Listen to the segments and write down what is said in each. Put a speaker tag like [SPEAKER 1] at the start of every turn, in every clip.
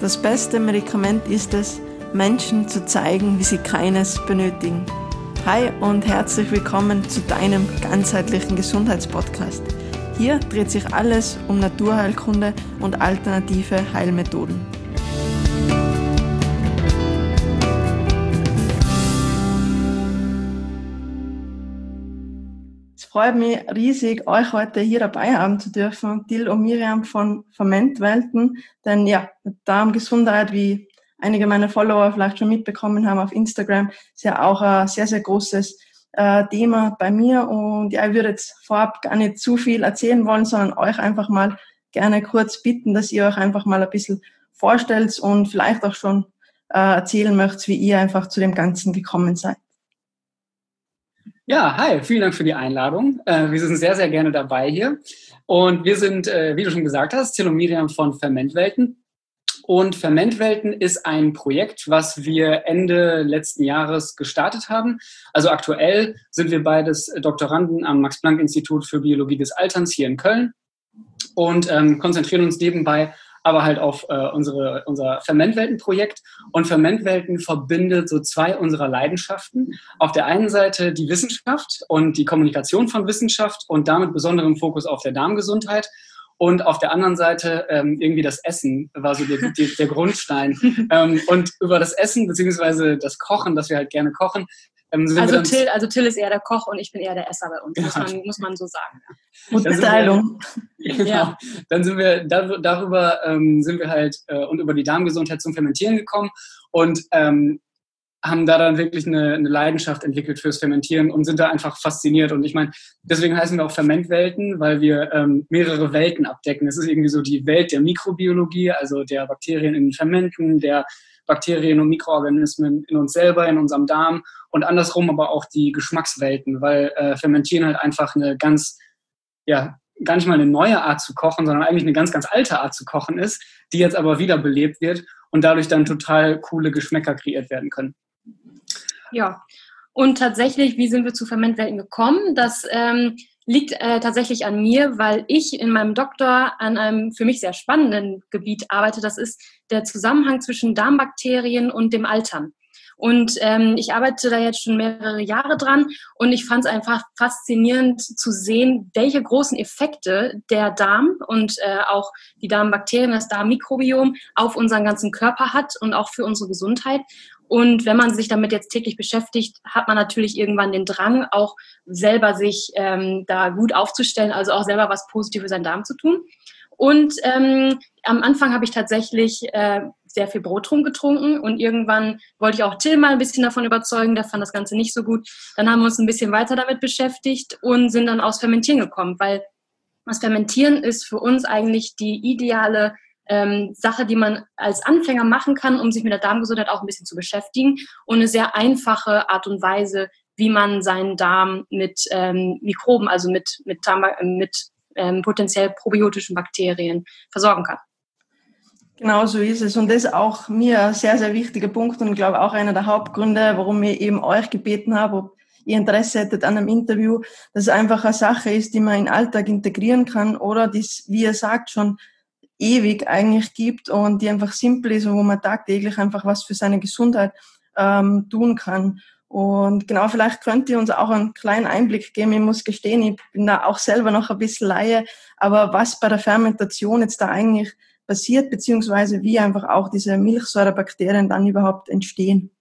[SPEAKER 1] Das beste Medikament ist es, Menschen zu zeigen, wie sie keines benötigen. Hi und herzlich willkommen zu deinem ganzheitlichen Gesundheitspodcast. Hier dreht sich alles um Naturheilkunde und alternative Heilmethoden. Es freut mich riesig, euch heute hier dabei haben zu dürfen, Till und Miriam von Fermentwelten. Denn ja, Darmgesundheit, wie einige meiner Follower vielleicht schon mitbekommen haben auf Instagram, ist ja auch ein sehr, sehr großes Thema bei mir. Und ja, ich würde jetzt vorab gar nicht zu viel erzählen wollen, sondern euch einfach mal gerne kurz bitten, dass ihr euch einfach mal ein bisschen vorstellt und vielleicht auch schon erzählen möchtet, wie ihr einfach zu dem Ganzen gekommen seid.
[SPEAKER 2] Ja, hi, vielen Dank für die Einladung. Wir sind sehr, sehr gerne dabei hier. Und wir sind, wie du schon gesagt hast, Till und Miriam von Fermentwelten. Und Fermentwelten ist ein Projekt, was wir Ende letzten Jahres gestartet haben. Also aktuell sind wir beides Doktoranden am Max-Planck-Institut für Biologie des Alterns hier in Köln und konzentrieren uns nebenbei aber halt auf unser Fermentwelten-Projekt. Und Fermentwelten verbindet so zwei unserer Leidenschaften. Auf der einen Seite die Wissenschaft und die Kommunikation von Wissenschaft und damit besonderem Fokus auf der Darmgesundheit. Und auf der anderen Seite irgendwie das Essen war so der Grundstein. Und über das Essen beziehungsweise das Kochen, das wir halt gerne kochen,
[SPEAKER 3] Till ist eher der Koch und ich bin eher der Esser bei uns, muss man so sagen.
[SPEAKER 1] Gute Teilung.
[SPEAKER 2] Genau. Ja. Dann sind wir darüber und über die Darmgesundheit zum Fermentieren gekommen und haben da dann wirklich eine Leidenschaft entwickelt fürs Fermentieren und sind da einfach fasziniert. Und ich meine, deswegen heißen wir auch Fermentwelten, weil wir mehrere Welten abdecken. Es ist irgendwie so die Welt der Mikrobiologie, also der Bakterien in den Fermenten, der Bakterien und Mikroorganismen in uns selber, in unserem Darm und andersrum aber auch die Geschmackswelten, weil Fermentieren halt einfach eine ganz, ja, gar nicht mal eine neue Art zu kochen, sondern eigentlich eine ganz, ganz alte Art zu kochen ist, die jetzt aber wiederbelebt wird und dadurch dann total coole Geschmäcker kreiert werden können.
[SPEAKER 3] Ja, und tatsächlich, wie sind wir zu Fermentwelten gekommen? Das liegt tatsächlich an mir, weil ich in meinem Doktor an einem für mich sehr spannenden Gebiet arbeite. Das ist der Zusammenhang zwischen Darmbakterien und dem Altern. Und ich arbeite da jetzt schon mehrere Jahre dran und ich fand es einfach faszinierend zu sehen, welche großen Effekte der Darm und auch die Darmbakterien, das Darmmikrobiom auf unseren ganzen Körper hat und auch für unsere Gesundheit. Und wenn man sich damit jetzt täglich beschäftigt, hat man natürlich irgendwann den Drang, auch selber sich da gut aufzustellen, also auch selber was Positives für seinen Darm zu tun. Und am Anfang habe ich tatsächlich sehr viel Brotrum getrunken und irgendwann wollte ich auch Till mal ein bisschen davon überzeugen, der fand das Ganze nicht so gut. Dann haben wir uns ein bisschen weiter damit beschäftigt und sind dann aufs Fermentieren gekommen, weil das Fermentieren ist für uns eigentlich die ideale Sache, die man als Anfänger machen kann, um sich mit der Darmgesundheit auch ein bisschen zu beschäftigen und eine sehr einfache Art und Weise, wie man seinen Darm mit Mikroben, also mit potenziell probiotischen Bakterien versorgen kann.
[SPEAKER 1] Genau so ist es und das ist auch mir ein sehr, sehr wichtiger Punkt und ich glaube auch einer der Hauptgründe, warum ich eben euch gebeten habe, ob ihr Interesse hättet an einem Interview, dass es einfach eine Sache ist, die man in den Alltag integrieren kann oder die es, wie ihr sagt, schon ewig eigentlich gibt und die einfach simpel ist und wo man tagtäglich einfach was für seine Gesundheit tun kann. Und genau, vielleicht könnt ihr uns auch einen kleinen Einblick geben. Ich muss gestehen, ich bin da auch selber noch ein bisschen Laie, aber was bei der Fermentation jetzt da eigentlich passiert, beziehungsweise wie einfach auch diese Milchsäurebakterien dann überhaupt entstehen.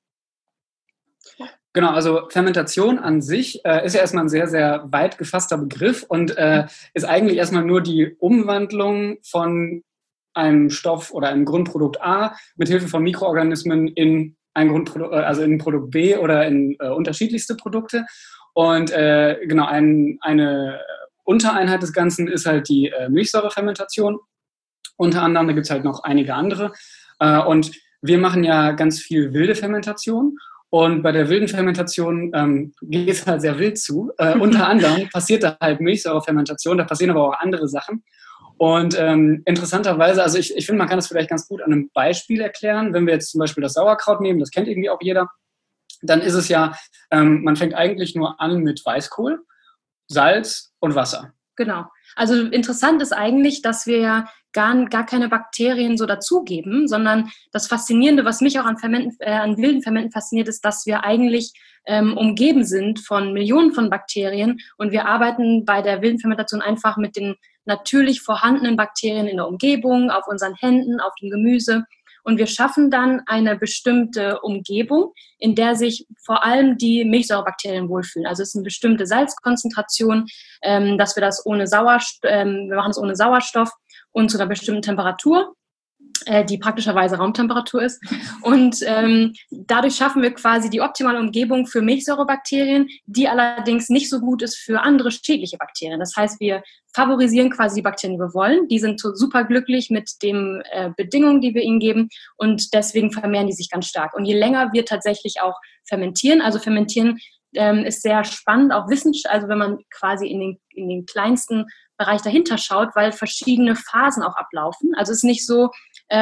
[SPEAKER 2] Genau, also Fermentation an sich ist ja erstmal ein sehr, sehr weit gefasster Begriff und ist eigentlich erstmal nur die Umwandlung von einem Stoff oder einem Grundprodukt A mit Hilfe von Mikroorganismen in ein Grundprodukt, also in Produkt B oder in unterschiedlichste Produkte. Und genau, eine Untereinheit des Ganzen ist halt die Milchsäurefermentation. Unter anderem, da gibt es halt noch einige andere. Und wir machen ja ganz viel wilde Fermentation. Und bei der wilden Fermentation geht es halt sehr wild zu. Unter anderem passiert da halt Milchsäurefermentation, da passieren aber auch andere Sachen. Und interessanterweise, also ich finde, man kann das vielleicht ganz gut an einem Beispiel erklären. Wenn wir jetzt zum Beispiel das Sauerkraut nehmen, das kennt irgendwie auch jeder, dann ist es ja, man fängt eigentlich nur an mit Weißkohl, Salz und Wasser.
[SPEAKER 3] Genau. Also interessant ist eigentlich, dass wir ja gar keine Bakterien so dazugeben, sondern das Faszinierende, was mich auch an wilden Fermenten fasziniert, ist, dass wir eigentlich umgeben sind von Millionen von Bakterien und wir arbeiten bei der wilden Fermentation einfach mit den natürlich vorhandenen Bakterien in der Umgebung, auf unseren Händen, auf dem Gemüse. Und wir schaffen dann eine bestimmte Umgebung, in der sich vor allem die Milchsäurebakterien wohlfühlen. Also es ist eine bestimmte Salzkonzentration, dass wir das ohne wir machen es ohne Sauerstoff und zu einer bestimmten Temperatur, die praktischerweise Raumtemperatur ist. Und dadurch schaffen wir quasi die optimale Umgebung für Milchsäurebakterien, die allerdings nicht so gut ist für andere schädliche Bakterien. Das heißt, wir favorisieren quasi die Bakterien, die wir wollen. Die sind so super glücklich mit den Bedingungen, die wir ihnen geben und deswegen vermehren die sich ganz stark. Und je länger wir tatsächlich auch fermentieren, also fermentieren ist sehr spannend, auch wissenschaftlich, also wenn man quasi in den kleinsten Bereich dahinter schaut, weil verschiedene Phasen auch ablaufen. Also es ist nicht so,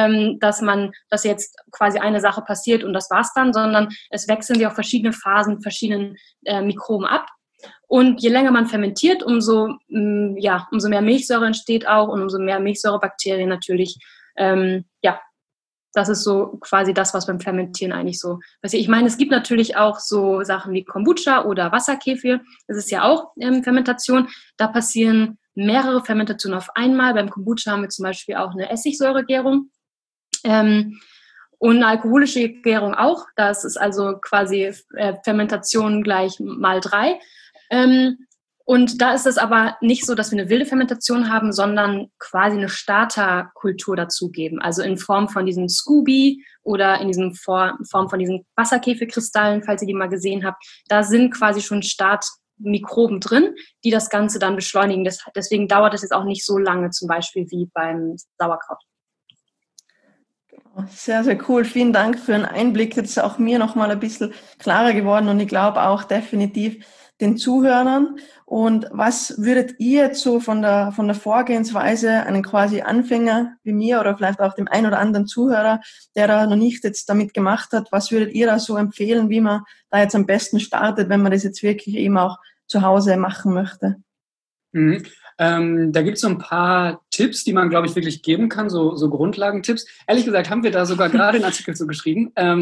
[SPEAKER 3] dass jetzt quasi eine Sache passiert und das war's dann, sondern es wechseln sich auf verschiedene Phasen, verschiedenen Mikroben ab. Und je länger man fermentiert, umso mehr Milchsäure entsteht auch und umso mehr Milchsäurebakterien natürlich. Das ist so quasi das, was beim Fermentieren eigentlich so passiert. Ich meine, es gibt natürlich auch so Sachen wie Kombucha oder Wasserkefir. Das ist ja auch Fermentation. Da passieren mehrere Fermentationen auf einmal. Beim Kombucha haben wir zum Beispiel auch eine Essigsäuregärung und eine alkoholische Gärung auch. Das ist also quasi Fermentation gleich mal 3. Und da ist es aber nicht so, dass wir eine wilde Fermentation haben, sondern quasi eine Starterkultur dazugeben. Also in Form von diesem Scooby oder in diesem Form von diesen Wasserkäferkristallen, falls ihr die mal gesehen habt. Da sind quasi schon Startmikroben drin, die das Ganze dann beschleunigen. Deswegen dauert es jetzt auch nicht so lange, zum Beispiel wie beim Sauerkraut.
[SPEAKER 1] Sehr, sehr cool. Vielen Dank für den Einblick. Jetzt ist auch mir nochmal ein bisschen klarer geworden und ich glaube auch definitiv den Zuhörern. Und was würdet ihr jetzt so von der Vorgehensweise einen quasi Anfänger wie mir oder vielleicht auch dem einen oder anderen Zuhörer, der da noch nicht jetzt damit gemacht hat, was würdet ihr da so empfehlen, wie man da jetzt am besten startet, wenn man das jetzt wirklich eben auch zu Hause machen möchte?
[SPEAKER 2] Mhm. Da gibt es so ein paar Tipps, die man, glaube ich, wirklich geben kann, so Grundlagentipps. Ehrlich gesagt haben wir da sogar gerade einen Artikel zu geschrieben. Da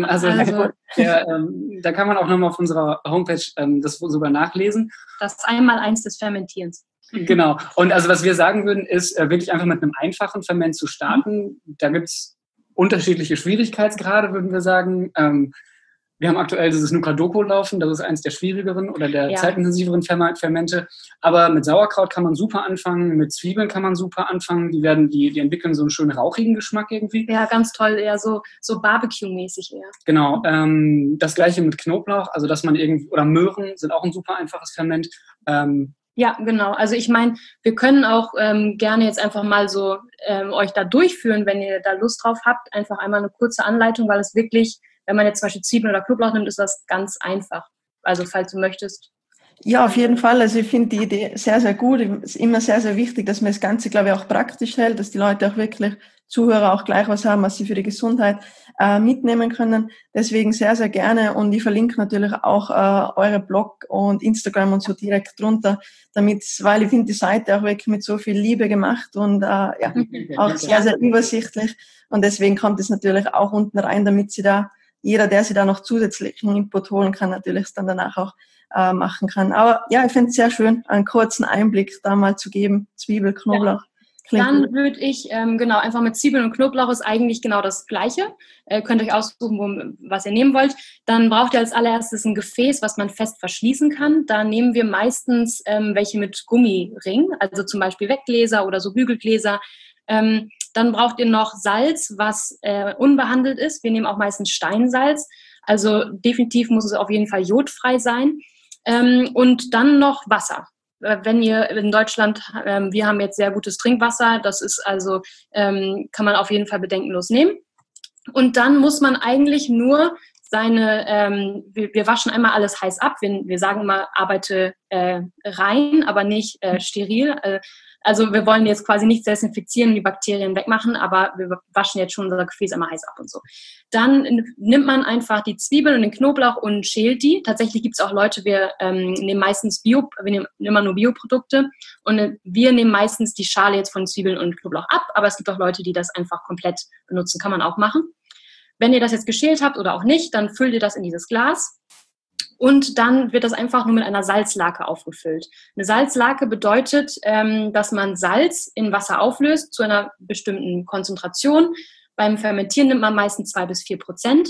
[SPEAKER 2] kann man auch nochmal auf unserer Homepage das sogar nachlesen.
[SPEAKER 3] Das Einmaleins des Fermentierens.
[SPEAKER 2] Genau. Und also was wir sagen würden, ist wirklich einfach mit einem einfachen Ferment zu starten. Da gibt es unterschiedliche Schwierigkeitsgrade, würden wir sagen. Wir haben aktuell dieses Nuka-Doko laufen, das ist eins der schwierigeren oder der zeitintensiveren Fermente. Aber mit Sauerkraut kann man super anfangen, mit Zwiebeln kann man super anfangen. Die entwickeln so einen schönen rauchigen Geschmack irgendwie.
[SPEAKER 3] Ja, ganz toll, eher so Barbecue-mäßig eher.
[SPEAKER 2] Genau. Das gleiche mit Knoblauch, also dass man oder Möhren sind auch ein super einfaches Ferment.
[SPEAKER 3] Ja, genau. Also ich meine, wir können auch gerne jetzt einfach mal so euch da durchführen, wenn ihr da Lust drauf habt. Einfach einmal eine kurze Anleitung, weil es wirklich, wenn man jetzt zum Beispiel Zwiebeln oder Knoblauch nimmt, ist das ganz einfach. Also falls du möchtest.
[SPEAKER 1] Ja, auf jeden Fall. Also ich finde die Idee sehr, sehr gut. Es ist immer sehr, sehr wichtig, dass man das Ganze, glaube ich, auch praktisch hält, dass die Leute auch wirklich, Zuhörer auch gleich was haben, was sie für die Gesundheit mitnehmen können. Deswegen sehr, sehr gerne. Und ich verlinke natürlich auch eure Blog und Instagram und so direkt drunter, weil ich finde die Seite auch wirklich mit so viel Liebe gemacht und auch sehr, sehr übersichtlich. Und deswegen kommt es natürlich auch unten rein, damit jeder, der sich da noch zusätzlichen Input holen kann, natürlich es dann danach auch machen kann. Aber ja, ich finde es sehr schön, einen kurzen Einblick da mal zu geben. Zwiebel, Knoblauch.
[SPEAKER 3] Ja. Dann würde ich, einfach mit Zwiebeln und Knoblauch ist eigentlich genau das Gleiche. Könnt ihr euch aussuchen, was ihr nehmen wollt. Dann braucht ihr als allererstes ein Gefäß, was man fest verschließen kann. Da nehmen wir meistens welche mit Gummiring, also zum Beispiel Weggläser oder so Bügelgläser. Dann braucht ihr noch Salz, was unbehandelt ist. Wir nehmen auch meistens Steinsalz. Also definitiv muss es auf jeden Fall jodfrei sein. Und dann noch Wasser. Wenn ihr in Deutschland, wir haben jetzt sehr gutes Trinkwasser, das ist also, kann man auf jeden Fall bedenkenlos nehmen. Und dann muss man eigentlich nur wir waschen einmal alles heiß ab. Wir sagen immer, arbeite rein, aber nicht steril. Also wir wollen jetzt quasi nicht desinfizieren und die Bakterien wegmachen, aber wir waschen jetzt schon unser Gefäß immer heiß ab und so. Dann nimmt man einfach die Zwiebeln und den Knoblauch und schält die. Tatsächlich gibt es auch Leute, wir nehmen meistens wir nehmen immer nur Bioprodukte und wir nehmen meistens die Schale jetzt von Zwiebeln und Knoblauch ab, aber es gibt auch Leute, die das einfach komplett benutzen, kann man auch machen. Wenn ihr das jetzt geschält habt oder auch nicht, dann füllt ihr das in dieses Glas. Und dann wird das einfach nur mit einer Salzlake aufgefüllt. Eine Salzlake bedeutet, dass man Salz in Wasser auflöst zu einer bestimmten Konzentration. Beim Fermentieren nimmt man meistens 2 bis 4%.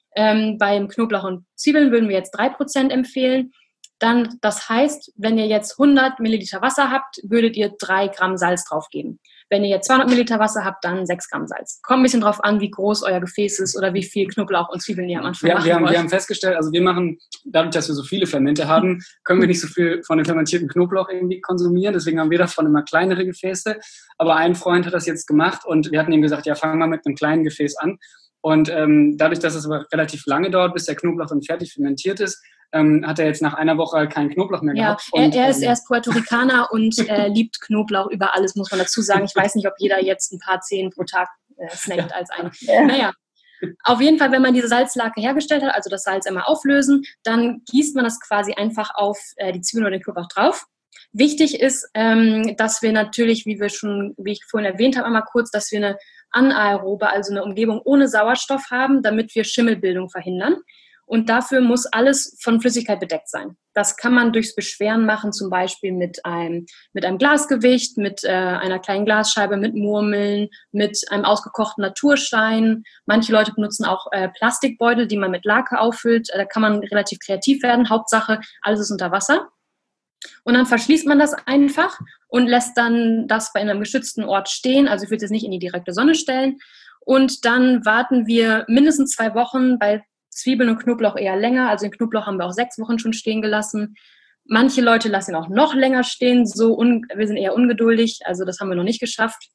[SPEAKER 3] Beim Knoblauch und Zwiebeln würden wir jetzt 3% empfehlen. Dann, das heißt, wenn ihr jetzt 100 Milliliter Wasser habt, würdet ihr 3 Gramm Salz draufgeben. Wenn ihr jetzt 200 Milliliter Wasser habt, dann 6 Gramm Salz. Kommt ein bisschen drauf an, wie groß euer Gefäß ist oder wie viel Knoblauch und Zwiebeln ihr am Anfang machen wollt.
[SPEAKER 2] Wir haben festgestellt, also wir machen, dadurch, dass wir so viele Fermente haben, können wir nicht so viel von dem fermentierten Knoblauch irgendwie konsumieren. Deswegen haben wir davon immer kleinere Gefäße. Aber ein Freund hat das jetzt gemacht und wir hatten ihm gesagt, ja, fangen wir mit einem kleinen Gefäß an. Und dadurch, dass es aber relativ lange dauert, bis der Knoblauch dann fertig fermentiert ist, hat er jetzt nach einer Woche keinen Knoblauch mehr gehabt.
[SPEAKER 3] Und, er ist Puerto Ricaner und liebt Knoblauch über alles, muss man dazu sagen. Ich weiß nicht, ob jeder jetzt ein paar Zehen pro Tag snackt als einen. Naja, auf jeden Fall, wenn man diese Salzlake hergestellt hat, also das Salz einmal auflösen, dann gießt man das quasi einfach auf die Zwiebeln oder den Knoblauch drauf. Wichtig ist, dass wir natürlich, wie ich vorhin erwähnt habe, einmal kurz, dass wir eine anaerobe, also eine Umgebung ohne Sauerstoff haben, damit wir Schimmelbildung verhindern. Und dafür muss alles von Flüssigkeit bedeckt sein. Das kann man durchs Beschweren machen, zum Beispiel mit einem Glasgewicht, mit einer kleinen Glasscheibe, mit Murmeln, mit einem ausgekochten Naturstein. Manche Leute benutzen auch Plastikbeutel, die man mit Lake auffüllt. Da kann man relativ kreativ werden. Hauptsache, alles ist unter Wasser. Und dann verschließt man das einfach und lässt dann das bei einem geschützten Ort stehen. Also ich würde es nicht in die direkte Sonne stellen. Und dann warten wir mindestens 2 Wochen, bei Zwiebeln und Knoblauch eher länger. Also den Knoblauch haben wir auch 6 Wochen schon stehen gelassen. Manche Leute lassen ihn auch noch länger stehen. Wir sind eher ungeduldig. Also das haben wir noch nicht geschafft.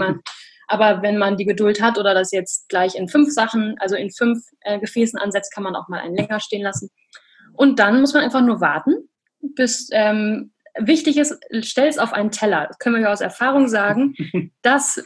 [SPEAKER 3] Aber wenn man die Geduld hat oder das jetzt gleich in 5 Gefäßen ansetzt, kann man auch mal einen länger stehen lassen. Und dann muss man einfach nur warten, bis wichtig ist, stell es auf einen Teller. Das können wir ja aus Erfahrung sagen. Das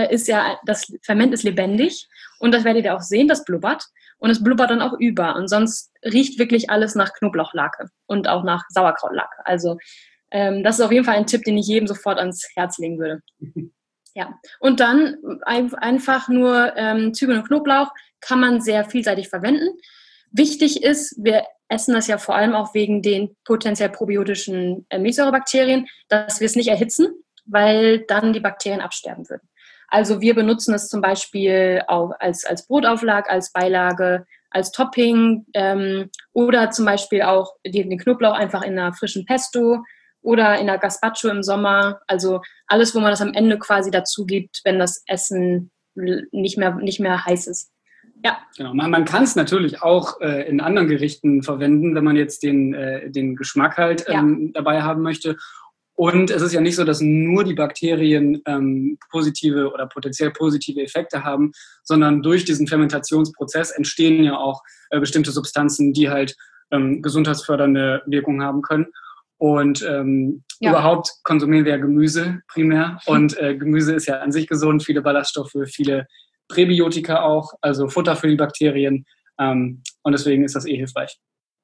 [SPEAKER 3] Ferment ist lebendig und das werdet ihr auch sehen, das blubbert. Und es blubbert dann auch über. Und sonst riecht wirklich alles nach Knoblauchlake und auch nach Sauerkrautlake. Also das ist auf jeden Fall ein Tipp, den ich jedem sofort ans Herz legen würde. Ja. Und dann einfach nur Zwiebeln und Knoblauch kann man sehr vielseitig verwenden. Wichtig ist, wir essen das ja vor allem auch wegen den potenziell probiotischen Milchsäurebakterien, dass wir es nicht erhitzen, weil dann die Bakterien absterben würden. Also wir benutzen es zum Beispiel auch als Brotauflag, als Beilage, als Topping oder zum Beispiel auch den Knoblauch einfach in einer frischen Pesto oder in einer Gazpacho im Sommer. Also alles, wo man das am Ende quasi dazu gibt, wenn das Essen nicht mehr heiß ist. Ja.
[SPEAKER 2] Genau. Man kann es natürlich auch in anderen Gerichten verwenden, wenn man jetzt den Geschmack halt dabei haben möchte. Und es ist ja nicht so, dass nur die Bakterien positive oder potenziell positive Effekte haben, sondern durch diesen Fermentationsprozess entstehen ja auch bestimmte Substanzen, die halt gesundheitsfördernde Wirkung haben können. Und überhaupt konsumieren wir ja Gemüse primär. Und Gemüse ist ja an sich gesund, viele Ballaststoffe, viele Präbiotika auch, also Futter für die Bakterien. Und deswegen ist das hilfreich.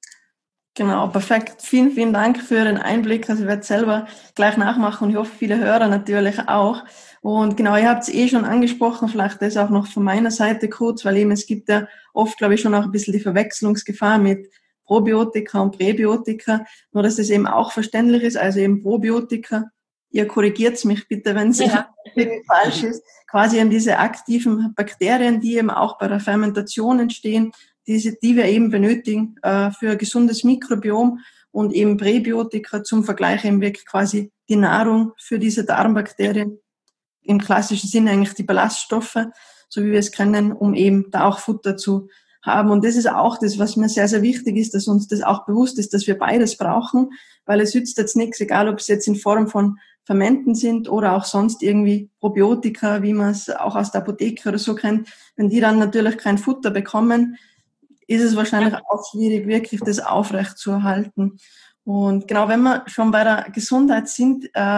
[SPEAKER 1] Genau, perfekt. Vielen, vielen Dank für den Einblick. Also ich werde selber gleich nachmachen und ich hoffe, viele Hörer natürlich auch. Und genau, ihr habt es schon angesprochen, vielleicht das auch noch von meiner Seite kurz, weil eben es gibt ja oft, glaube ich, schon auch ein bisschen die Verwechslungsgefahr mit Probiotika und Präbiotika, nur dass das eben auch verständlich ist, also eben Probiotika. Ihr korrigiert mich bitte, wenn es falsch ist. Quasi eben diese aktiven Bakterien, die eben auch bei der Fermentation entstehen, die wir eben benötigen für ein gesundes Mikrobiom, und eben Präbiotika zum Vergleich eben wirklich quasi die Nahrung für diese Darmbakterien, im klassischen Sinne eigentlich die Ballaststoffe, so wie wir es kennen, um eben da auch Futter zu haben. Und das ist auch das, was mir sehr, sehr wichtig ist, dass uns das auch bewusst ist, dass wir beides brauchen, weil es nützt jetzt nichts, egal ob es jetzt in Form von Fermenten sind oder auch sonst irgendwie Probiotika, wie man es auch aus der Apotheke oder so kennt. Wenn die dann natürlich kein Futter bekommen, ist es wahrscheinlich auch schwierig, wirklich das aufrecht zu erhalten. Und genau, wenn wir schon bei der Gesundheit sind,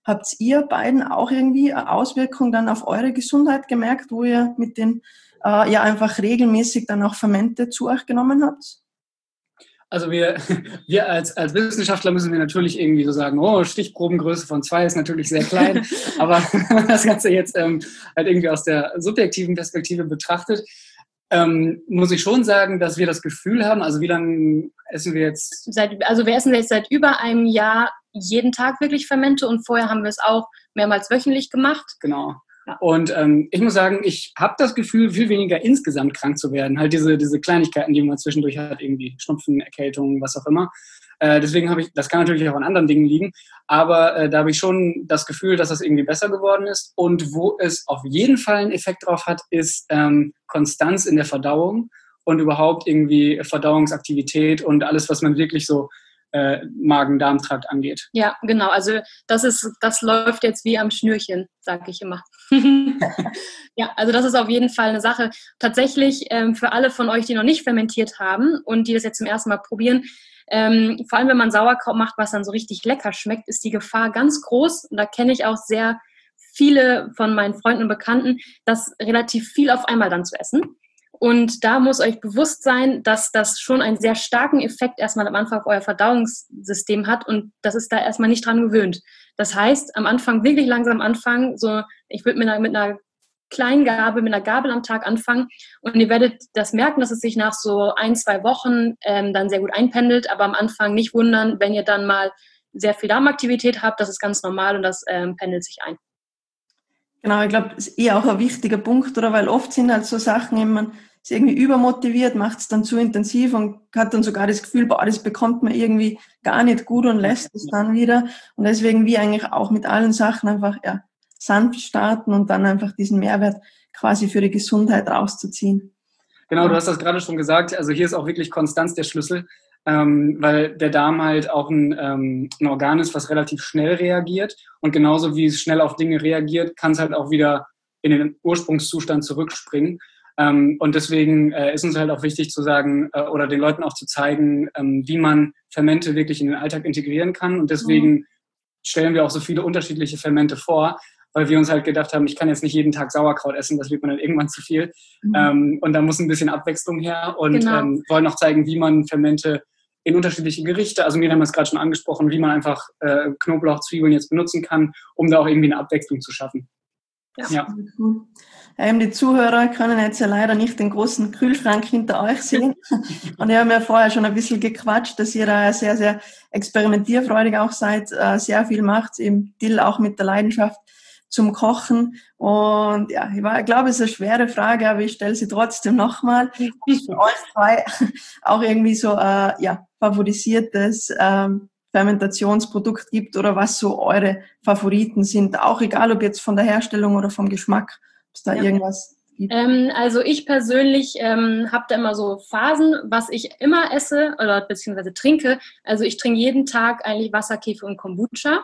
[SPEAKER 1] Habt ihr beiden auch irgendwie eine Auswirkung dann auf eure Gesundheit gemerkt, wo ihr mit den einfach regelmäßig dann auch Fermente zu euch genommen habt?
[SPEAKER 2] Also wir als Wissenschaftler müssen wir natürlich irgendwie so sagen, oh, Stichprobengröße von 2 ist natürlich sehr klein, aber wenn man das Ganze jetzt halt irgendwie aus der subjektiven Perspektive betrachtet, muss ich schon sagen, dass wir das Gefühl haben, also wie lange essen wir jetzt?
[SPEAKER 3] Wir essen jetzt seit über einem Jahr jeden Tag wirklich Fermente und vorher haben wir es auch mehrmals wöchentlich gemacht.
[SPEAKER 2] Genau. Und ich muss sagen, ich habe das Gefühl, viel weniger insgesamt krank zu werden. Halt diese Kleinigkeiten, die man zwischendurch hat, irgendwie Schnupfen, Erkältung, was auch immer. Deswegen das kann natürlich auch an anderen Dingen liegen, aber da habe ich schon das Gefühl, dass das irgendwie besser geworden ist. Und wo es auf jeden Fall einen Effekt drauf hat, ist Konstanz in der Verdauung und überhaupt irgendwie Verdauungsaktivität und alles, was man wirklich so Magen-Darm-Trakt angeht.
[SPEAKER 3] Ja, genau. Also das läuft jetzt wie am Schnürchen, sage ich immer. Ja, also das ist auf jeden Fall eine Sache. Tatsächlich für alle von euch, die noch nicht fermentiert haben und die das jetzt zum ersten Mal probieren, vor allem wenn man Sauerkraut macht, was dann so richtig lecker schmeckt, ist die Gefahr ganz groß. Und da kenne ich auch sehr viele von meinen Freunden und Bekannten, das relativ viel auf einmal dann zu essen. Und da muss euch bewusst sein, dass das schon einen sehr starken Effekt erstmal am Anfang auf euer Verdauungssystem hat und das ist da erstmal nicht dran gewöhnt. Das heißt, am Anfang wirklich langsam anfangen, so ich würde mit einer kleinen Gabel, mit einer Gabel am Tag anfangen und ihr werdet das merken, dass es sich nach so 1-2 Wochen dann sehr gut einpendelt, aber am Anfang nicht wundern, wenn ihr dann mal sehr viel Darmaktivität habt, das ist ganz normal und das pendelt sich ein.
[SPEAKER 1] Genau, ich glaube, das ist auch ein wichtiger Punkt, oder? Weil oft sind halt so Sachen, man ist irgendwie übermotiviert, macht es dann zu intensiv und hat dann sogar das Gefühl, boah, das bekommt man irgendwie gar nicht gut und lässt es dann wieder. Und deswegen wie eigentlich auch mit allen Sachen einfach sanft starten und dann einfach diesen Mehrwert quasi für die Gesundheit rauszuziehen.
[SPEAKER 2] Genau, du hast das gerade schon gesagt. Also hier ist auch wirklich Konstanz der Schlüssel, weil der Darm halt auch ein Organ ist, was relativ schnell reagiert. Und genauso wie es schnell auf Dinge reagiert, kann es halt auch wieder in den Ursprungszustand zurückspringen. Und deswegen ist uns halt auch wichtig zu sagen oder den Leuten auch zu zeigen, wie man Fermente wirklich in den Alltag integrieren kann. Und deswegen stellen wir auch so viele unterschiedliche Fermente vor, weil wir uns halt gedacht haben, ich kann jetzt nicht jeden Tag Sauerkraut essen, das wird mir dann irgendwann zu viel. Und da muss ein bisschen Abwechslung her und wollen auch zeigen, wie man Fermente in unterschiedliche Gerichte, also Miriam hat es gerade schon angesprochen, wie man einfach Knoblauch, Zwiebeln jetzt benutzen kann, um da auch irgendwie eine Abwechslung zu schaffen.
[SPEAKER 1] Ja. Die Zuhörer können jetzt ja leider nicht den großen Kühlschrank hinter euch sehen. Und wir haben ja vorher schon ein bisschen gequatscht, dass ihr da sehr, sehr experimentierfreudig auch seid, sehr viel macht, eben Till auch mit der Leidenschaft zum Kochen. Und ja, ich glaube, es ist eine schwere Frage, aber ich stelle sie trotzdem nochmal. Ob es für euch zwei auch irgendwie so favorisiertes Fermentationsprodukt gibt oder was so eure Favoriten sind, auch egal ob jetzt von der Herstellung oder vom Geschmack, ob es da irgendwas gibt.
[SPEAKER 3] Also ich persönlich habe da immer so Phasen, was ich immer esse oder beziehungsweise trinke. Also ich trinke jeden Tag eigentlich Wasserkäfer und Kombucha.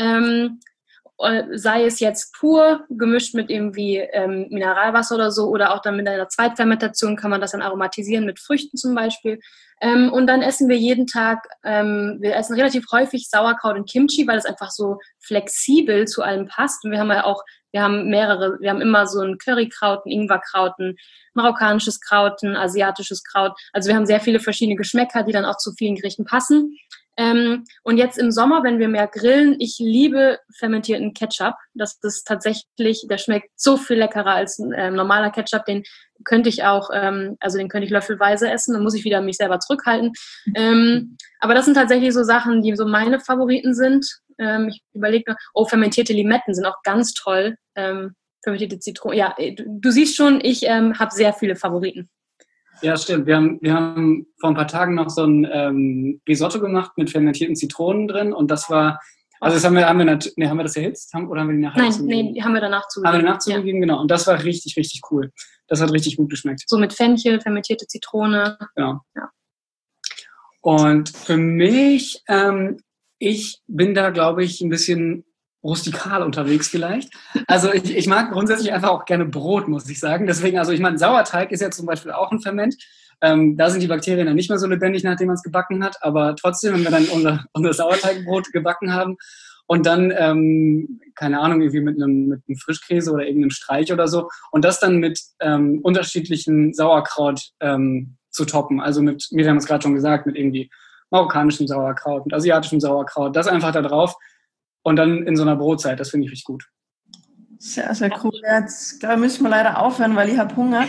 [SPEAKER 3] Sei es jetzt pur, gemischt mit irgendwie Mineralwasser oder so oder auch dann mit einer Zweitfermentation kann man das dann aromatisieren mit Früchten zum Beispiel. Und dann essen wir jeden Tag, wir essen relativ häufig Sauerkraut und Kimchi, weil es einfach so flexibel zu allem passt. Und wir haben immer so ein Currykraut, ein Ingwerkraut, ein marokkanisches Kraut, ein asiatisches Kraut. Also wir haben sehr viele verschiedene Geschmäcker, die dann auch zu vielen Gerichten passen. Und jetzt im Sommer, wenn wir mehr grillen, ich liebe fermentierten Ketchup. Das ist tatsächlich, der schmeckt so viel leckerer als ein normaler Ketchup. Den könnte ich auch, den könnte ich löffelweise essen. Dann muss ich wieder mich selber zurückhalten. Aber das sind tatsächlich so Sachen, die so meine Favoriten sind. Ich überlege noch, fermentierte Limetten sind auch ganz toll. Fermentierte Zitronen. Ja, du siehst schon, ich habe sehr viele Favoriten.
[SPEAKER 2] Ja, stimmt. Wir haben vor ein paar Tagen noch so ein Risotto gemacht mit fermentierten Zitronen drin und das war, also das haben wir das erhitzt oder haben wir die nachher zugegeben?
[SPEAKER 3] Nein, die haben wir danach zugegeben.
[SPEAKER 2] Haben wir danach zugegeben, genau. Und das war richtig, richtig cool. Das hat richtig gut geschmeckt.
[SPEAKER 3] So mit Fenchel, fermentierte Zitrone.
[SPEAKER 2] Genau.
[SPEAKER 3] Ja.
[SPEAKER 2] Und für mich, ich bin da, glaube ich, ein bisschen rustikal unterwegs vielleicht. Also ich mag grundsätzlich einfach auch gerne Brot, muss ich sagen. Deswegen, also ich meine, Sauerteig ist ja zum Beispiel auch ein Ferment. Da sind die Bakterien dann nicht mehr so lebendig, nachdem man es gebacken hat. Aber trotzdem, wenn wir dann unser Sauerteigbrot gebacken haben und dann, keine Ahnung, irgendwie mit einem Frischkäse oder irgendeinem Streich oder so und das dann mit unterschiedlichen Sauerkraut zu toppen. Also mit, wir haben es gerade schon gesagt, mit irgendwie marokkanischem Sauerkraut, mit asiatischem Sauerkraut, das einfach da drauf und dann in so einer Brotzeit, das finde ich richtig gut.
[SPEAKER 1] Sehr, sehr cool. Jetzt, glaube ich, müssen wir leider aufhören, weil ich habe Hunger.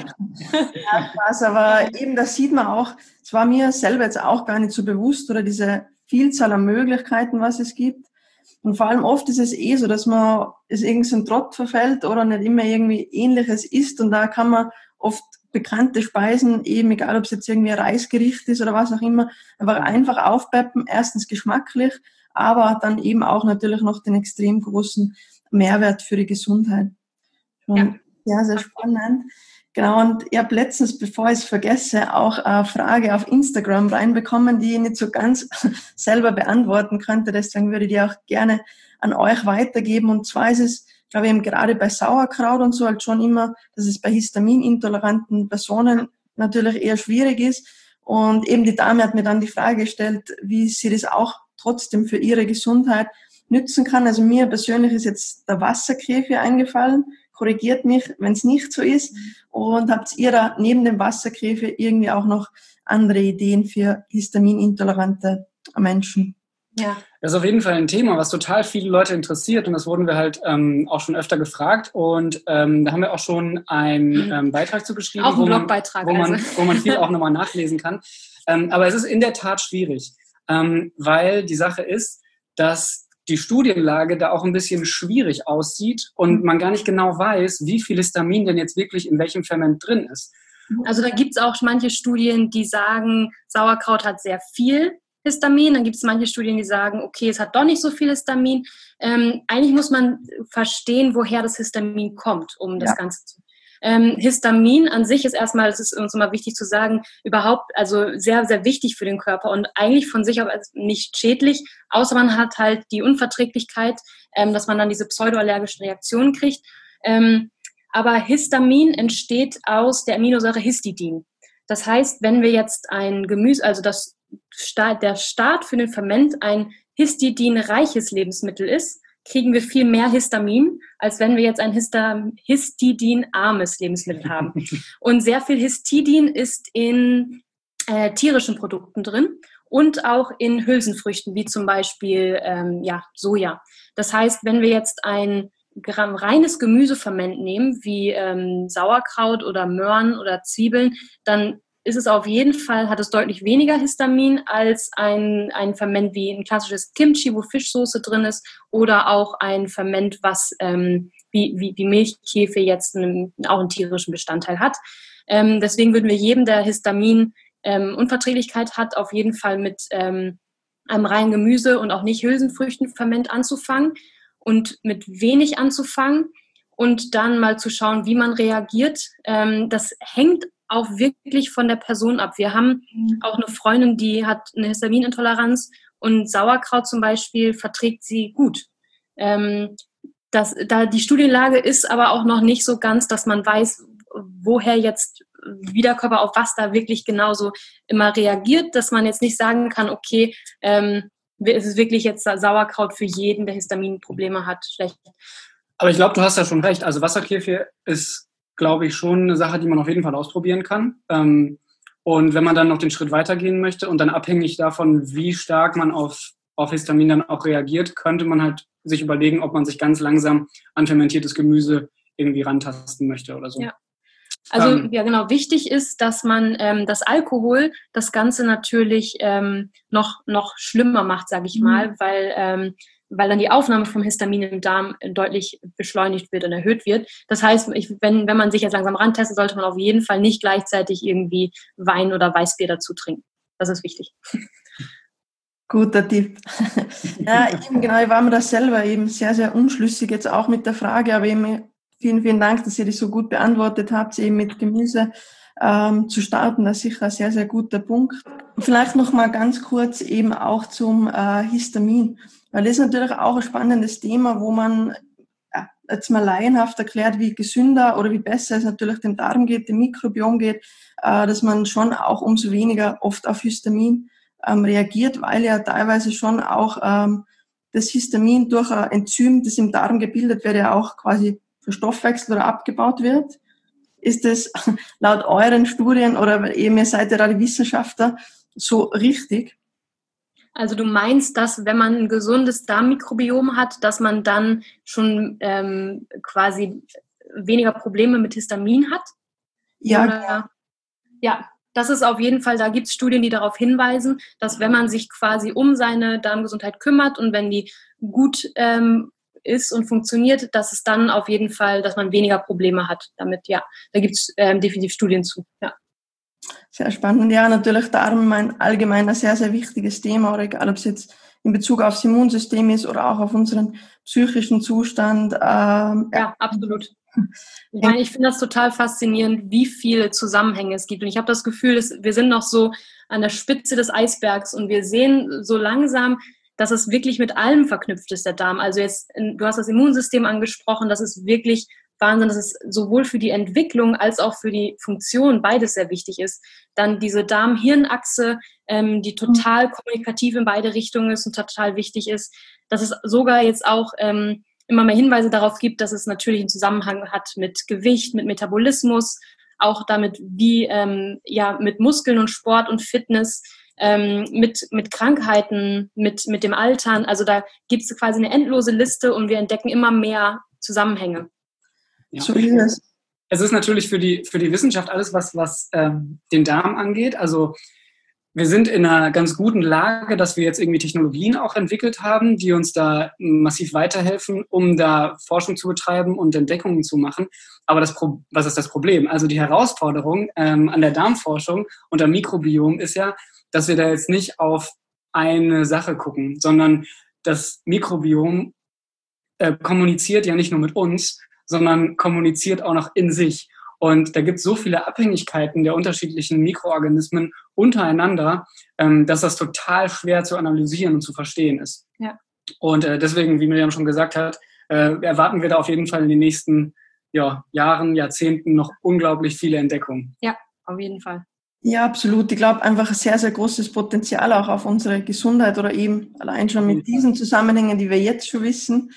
[SPEAKER 1] Ja, Spaß, aber eben, das sieht man auch, es war mir selber jetzt auch gar nicht so bewusst oder diese Vielzahl an Möglichkeiten, was es gibt. Und vor allem oft ist es so, dass man es irgendwie so ein Trott verfällt oder nicht immer irgendwie Ähnliches isst. Und da kann man oft bekannte Speisen, eben egal ob es jetzt irgendwie ein Reisgericht ist oder was auch immer, einfach aufpeppen. Erstens geschmacklich, aber dann eben auch natürlich noch den extrem großen Mehrwert für die Gesundheit. Ja. Sehr, sehr spannend. Genau, und ich habe letztens, bevor ich es vergesse, auch eine Frage auf Instagram reinbekommen, die ich nicht so ganz selber beantworten könnte. Deswegen würde ich die auch gerne an euch weitergeben. Und zwar ist es, glaube ich, eben gerade bei Sauerkraut und so halt schon immer, dass es bei histaminintoleranten Personen natürlich eher schwierig ist. Und eben die Dame hat mir dann die Frage gestellt, wie sie das auch trotzdem für ihre Gesundheit nützen kann. Also mir persönlich ist jetzt der Wasserkäfer eingefallen. Korrigiert mich, wenn es nicht so ist. Und habt ihr da neben dem Wasserkäfer irgendwie auch noch andere Ideen für histaminintolerante Menschen?
[SPEAKER 2] Ja. Das ist auf jeden Fall ein Thema, was total viele Leute interessiert und das wurden wir halt auch schon öfter gefragt und da haben wir auch schon einen Beitrag zu geschrieben,
[SPEAKER 3] auch ein Blogbeitrag,
[SPEAKER 2] wo man viel auch nochmal nachlesen kann. Aber es ist in der Tat schwierig, weil die Sache ist, dass die Studienlage da auch ein bisschen schwierig aussieht und man gar nicht genau weiß, wie viel Histamin denn jetzt wirklich in welchem Ferment drin ist.
[SPEAKER 3] Also da gibt es auch manche Studien, die sagen, Sauerkraut hat sehr viel Histamin. Dann gibt es manche Studien, die sagen, okay, es hat doch nicht so viel Histamin. Eigentlich muss man verstehen, woher das Histamin kommt, um das Ganze zu Histamin an sich ist erstmal, das ist uns immer wichtig zu sagen, überhaupt, also sehr, sehr wichtig für den Körper und eigentlich von sich aus nicht schädlich, außer man hat halt die Unverträglichkeit, dass man dann diese pseudoallergischen Reaktionen kriegt. Aber Histamin entsteht aus der Aminosäure Histidin. Das heißt, wenn wir jetzt ein Gemüse, also der Start für den Ferment ein histidinreiches Lebensmittel ist, kriegen wir viel mehr Histamin, als wenn wir jetzt ein histidinarmes Lebensmittel haben. Und sehr viel Histidin ist in tierischen Produkten drin und auch in Hülsenfrüchten, wie zum Beispiel Soja. Das heißt, wenn wir jetzt ein reines Gemüseferment nehmen, wie Sauerkraut oder Möhren oder Zwiebeln, dann ist es auf jeden Fall, hat es deutlich weniger Histamin als ein Ferment wie ein klassisches Kimchi, wo Fischsoße drin ist, oder auch ein Ferment, was wie Milchkäfer jetzt auch einen tierischen Bestandteil hat. Deswegen würden wir jedem, der Histamin Unverträglichkeit hat, auf jeden Fall mit einem reinen Gemüse und auch nicht Hülsenfrüchtenferment anzufangen und mit wenig anzufangen und dann mal zu schauen, wie man reagiert. Das hängt auch wirklich von der Person ab. Wir haben auch eine Freundin, die hat eine Histaminintoleranz und Sauerkraut zum Beispiel verträgt sie gut. Die Studienlage ist aber auch noch nicht so ganz, dass man weiß, woher jetzt wie der Körper auf was da wirklich genauso immer reagiert, dass man jetzt nicht sagen kann, okay, es ist wirklich jetzt Sauerkraut für jeden, der Histaminprobleme hat, schlecht.
[SPEAKER 2] Aber ich glaube, du hast ja schon recht. Also Wasserkäfer ist, glaube ich, schon eine Sache, die man auf jeden Fall ausprobieren kann. Und wenn man dann noch den Schritt weitergehen möchte und dann abhängig davon, wie stark man auf Histamin dann auch reagiert, könnte man halt sich überlegen, ob man sich ganz langsam an fermentiertes Gemüse irgendwie rantasten möchte oder so.
[SPEAKER 3] Ja. Also genau, wichtig ist, dass man das Alkohol das Ganze natürlich noch schlimmer macht, sage ich mal, weil dann die Aufnahme vom Histamin im Darm deutlich beschleunigt wird und erhöht wird. Das heißt, wenn man sich jetzt langsam rantestet, sollte man auf jeden Fall nicht gleichzeitig irgendwie Wein oder Weißbier dazu trinken. Das ist wichtig.
[SPEAKER 1] Guter Tipp. Ja, eben genau, ich war mir das selber eben sehr, sehr unschlüssig jetzt auch mit der Frage, aber eben vielen, vielen Dank, dass ihr das so gut beantwortet habt, eben mit Gemüse zu starten. Das ist sicher ein sehr, sehr guter Punkt. Vielleicht noch mal ganz kurz eben auch zum Histamin, weil das ist natürlich auch ein spannendes Thema, wo man jetzt mal laienhaft erklärt, wie gesünder oder wie besser es natürlich dem Darm geht, dem Mikrobiom geht, dass man schon auch umso weniger oft auf Histamin reagiert, weil ja teilweise schon auch das Histamin durch ein Enzym, das im Darm gebildet wird, ja auch quasi verstoffwechselt oder abgebaut wird. Ist das laut euren Studien oder ihr seid ja die Wissenschaftler so richtig?
[SPEAKER 3] Also du meinst, dass wenn man ein gesundes Darmmikrobiom hat, dass man dann schon quasi weniger Probleme mit Histamin hat?
[SPEAKER 1] Ja.
[SPEAKER 3] Oder? Ja, das ist auf jeden Fall, da gibt es Studien, die darauf hinweisen, dass wenn man sich quasi um seine Darmgesundheit kümmert und wenn die gut ist und funktioniert, dass es dann auf jeden Fall, dass man weniger Probleme hat damit. Ja, da gibt es definitiv Studien zu. Ja.
[SPEAKER 1] Sehr spannend. Ja, natürlich Darm allgemein ein sehr, sehr wichtiges Thema, oder egal, ob es jetzt in Bezug aufs Immunsystem ist oder auch auf unseren psychischen Zustand.
[SPEAKER 3] Ja, absolut. Ich meine, ich finde das total faszinierend, wie viele Zusammenhänge es gibt. Und ich habe das Gefühl, wir sind noch so an der Spitze des Eisbergs und wir sehen so langsam, dass es wirklich mit allem verknüpft ist, der Darm. Also jetzt, du hast das Immunsystem angesprochen, das ist wirklich Wahnsinn, dass es sowohl für die Entwicklung als auch für die Funktion beides sehr wichtig ist. Dann diese Darm-Hirn-Achse, die total kommunikativ in beide Richtungen ist und total wichtig ist. Dass es sogar jetzt auch immer mehr Hinweise darauf gibt, dass es natürlich einen Zusammenhang hat mit Gewicht, mit Metabolismus, auch damit wie mit Muskeln und Sport und Fitness, mit Krankheiten, mit dem Altern. Also da gibt es quasi eine endlose Liste und wir entdecken immer mehr Zusammenhänge.
[SPEAKER 2] Ja. So ist es. Es ist natürlich für die Wissenschaft alles, was den Darm angeht. Also wir sind in einer ganz guten Lage, dass wir jetzt irgendwie Technologien auch entwickelt haben, die uns da massiv weiterhelfen, um da Forschung zu betreiben und Entdeckungen zu machen. Aber was ist das Problem? Also die Herausforderung an der Darmforschung und am Mikrobiom ist ja, dass wir da jetzt nicht auf eine Sache gucken, sondern das Mikrobiom kommuniziert ja nicht nur mit uns, sondern kommuniziert auch noch in sich. Und da gibt es so viele Abhängigkeiten der unterschiedlichen Mikroorganismen untereinander, dass das total schwer zu analysieren und zu verstehen ist.
[SPEAKER 3] Ja.
[SPEAKER 2] Und deswegen, wie Miriam schon gesagt hat, erwarten wir da auf jeden Fall in den nächsten Jahren, Jahrzehnten noch unglaublich viele Entdeckungen.
[SPEAKER 3] Ja, auf jeden Fall.
[SPEAKER 1] Ja, absolut. Ich glaube, einfach ein sehr, sehr großes Potenzial auch auf unsere Gesundheit oder eben allein schon mit diesen Zusammenhängen, die wir jetzt schon wissen.